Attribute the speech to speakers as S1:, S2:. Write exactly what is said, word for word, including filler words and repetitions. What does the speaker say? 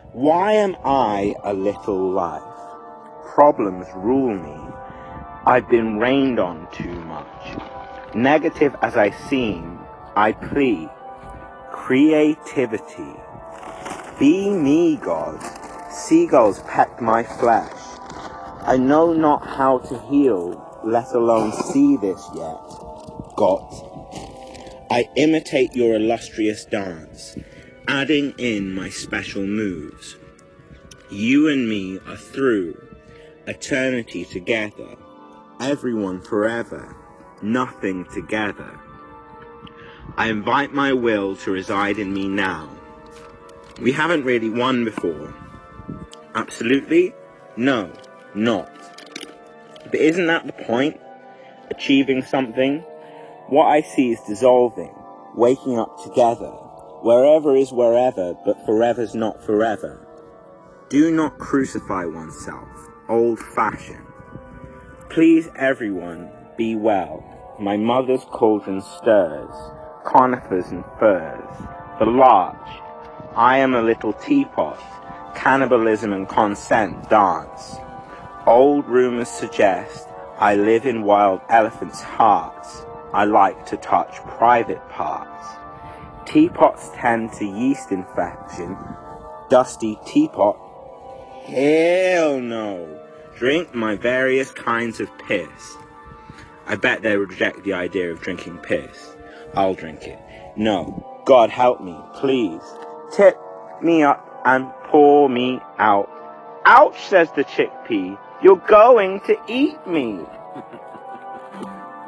S1: Why am I a little life? Problems rule me. I've been rained on too much. Negative as I seem, I plead. Creativity. Be me, God. Seagulls peck my flesh. I know not how to heal, let alone see this yet. God. I imitate your illustrious dance, adding in my special moves. You and me are through, eternity together, everyone forever, nothing together. I invite my will to reside in me now. We haven't really won before. Absolutely? No, not. But isn't that the point? Achieving something? What I see is dissolving, waking up together. Wherever is wherever, but forever's not forever. Do not crucify oneself, old-fashioned. Please everyone, be well. My mother's cauldron stirs, conifers and firs. The larch, I am a little teapot. Cannibalism and consent dance. Old rumors suggest I live in wild elephants' hearts. I like to touch private parts. Teapots tend to yeast infection. Dusty teapot. Hell no. Drink my various kinds of piss. I bet they reject the idea of drinking piss. I'll drink it. No. God help me, please. Tip me up and pour me out. Ouch, says the chickpea. You're going to eat me.